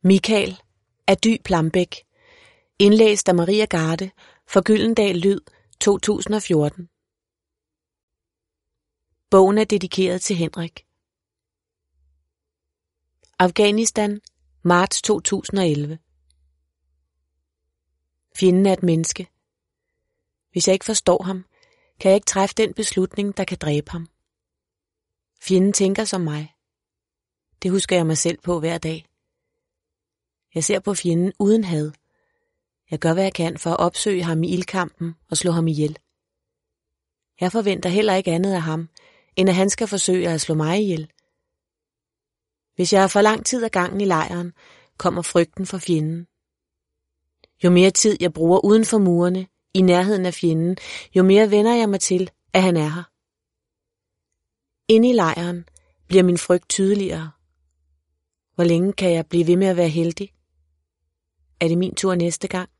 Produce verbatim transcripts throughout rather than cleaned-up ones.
Michael af Dy Plambæk. Indlæst af Maria Garde for Gyldendal Lyd to tusind og fjorten. Bogen er dedikeret til Henrik. Afghanistan, marts to tusind og elleve. Fjenden er et menneske. Hvis jeg ikke forstår ham, kan jeg ikke træffe den beslutning, der kan dræbe ham. Fjenden tænker som mig. Det husker jeg mig selv på hver dag. Jeg ser på fjenden uden had. Jeg gør, hvad jeg kan for at opsøge ham i ildkampen og slå ham ihjel. Jeg forventer heller ikke andet af ham, end at han skal forsøge at slå mig ihjel. Hvis jeg har for lang tid ad gangen i lejren, kommer frygten for fjenden. Jo mere tid jeg bruger uden for murene, i nærheden af fjenden, jo mere vender jeg mig til, at han er her. Inde i lejren bliver min frygt tydeligere. Hvor længe kan jeg blive ved med at være heldig? Er det min tur næste gang?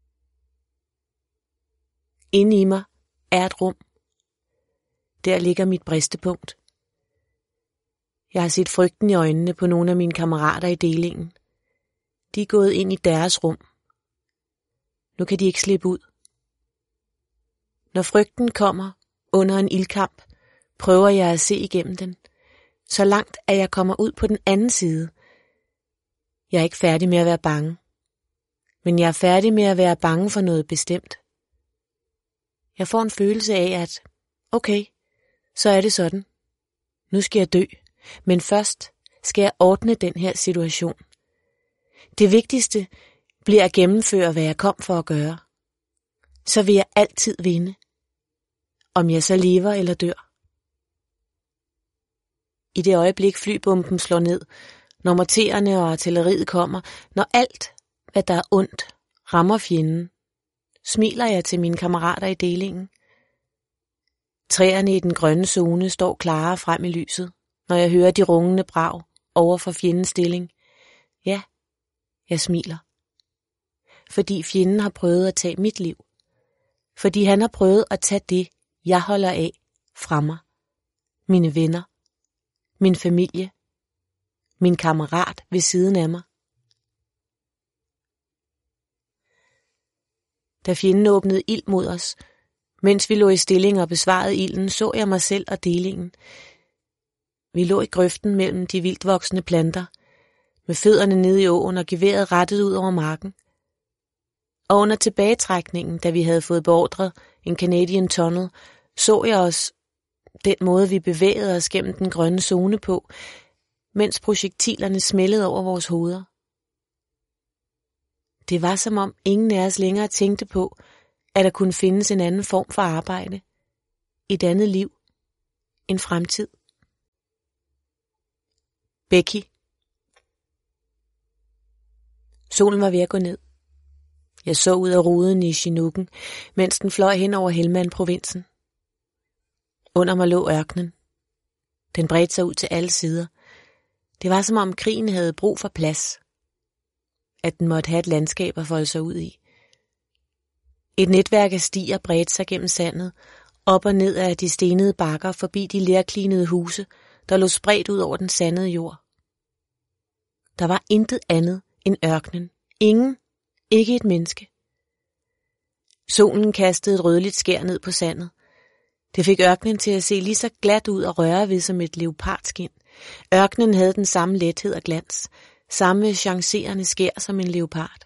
Inde i mig er et rum. Der ligger mit bristepunkt. Jeg har set frygten i øjnene på nogle af mine kammerater i delingen. De er gået ind i deres rum. Nu kan de ikke slippe ud. Når frygten kommer under en ildkamp, prøver jeg at se igennem den, så langt at jeg kommer ud på den anden side. Jeg er ikke færdig med at være bange, men jeg er færdig med at være bange for noget bestemt. Jeg får en følelse af, at okay, så er det sådan. Nu skal jeg dø, men først skal jeg ordne den her situation. Det vigtigste bliver at gennemføre, hvad jeg kom for at gøre. Så vil jeg altid vinde, om jeg så lever eller dør. I det øjeblik flybomben slår ned, når mortererne og artilleriet kommer, når alt, hvad der er ondt, rammer fjenden, smiler jeg til mine kammerater i delingen. Træerne i den grønne zone står klare frem i lyset, når jeg hører de rungende brag over for fjendens stilling. Ja, jeg smiler. Fordi fjenden har prøvet at tage mit liv. Fordi han har prøvet at tage det, jeg holder af, fra mig. Mine venner. Min familie. Min kammerat ved siden af mig. Da fjenden åbnede ild mod os, mens vi lå i stilling og besvarede ilden, så jeg mig selv og delingen. Vi lå i grøften mellem de vildt voksende planter, med fødderne nede i åen og geværet rettet ud over marken. Og under tilbagetrækningen, da vi havde fået beordret en Canadian Tunnel, så jeg os den måde, vi bevægede os gennem den grønne zone på, mens projektilerne smældede over vores hoveder. Det var som om ingen af os længere tænkte på, at der kunne findes en anden form for arbejde, et andet liv, en fremtid. Becky. Solen var ved at gå ned. Jeg så ud af ruden i Chinooken, mens den fløj hen over Helmand-provinsen. Under mig lå ørkenen. Den bredte sig ud til alle sider. Det var som om krigen havde brug for plads. At den måtte have et landskab at folde sig ud i. Et netværk af stier bredte sig gennem sandet, op og ned af de stenede bakker forbi de lerklinede huse, der lå spredt ud over den sandede jord. Der var intet andet end ørkenen. Ingen, ikke et menneske. Solen kastede et rødligt skær ned på sandet. Det fik ørkenen til at se lige så glat ud og røre ved som et leopardskin. Ørkenen havde den samme lethed og glans, samme chancerende skær som en leopard.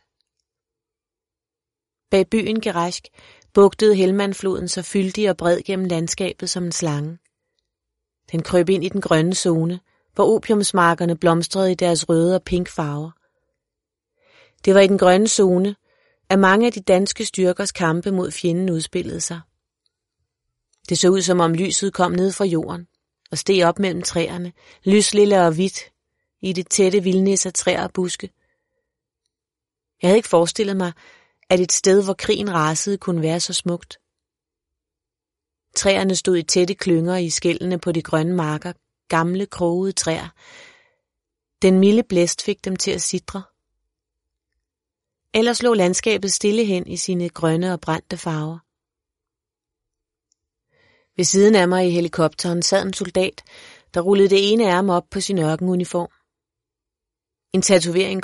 Bag byen Gerashk bugtede Helmandfloden så fyldig og bred gennem landskabet som en slange. Den krøb ind i den grønne zone, hvor opiumsmarkerne blomstrede i deres røde og pink farver. Det var i den grønne zone, at mange af de danske styrkers kampe mod fjenden udspillede sig. Det så ud som om lyset kom ned fra jorden og steg op mellem træerne, lyslille og hvidt, i det tætte vildnis af træer og buske. Jeg havde ikke forestillet mig, at et sted, hvor krigen rasede, kunne være så smukt. Træerne stod i tætte klynger i skældene på de grønne marker, gamle, krogede træer. Den milde blæst fik dem til at sidre. Ellers lå landskabet stille hen i sine grønne og brændte farver. Ved siden af mig i helikopteren sad en soldat, der rullede det ene ærme op på sin ørkenuniform. En tatovering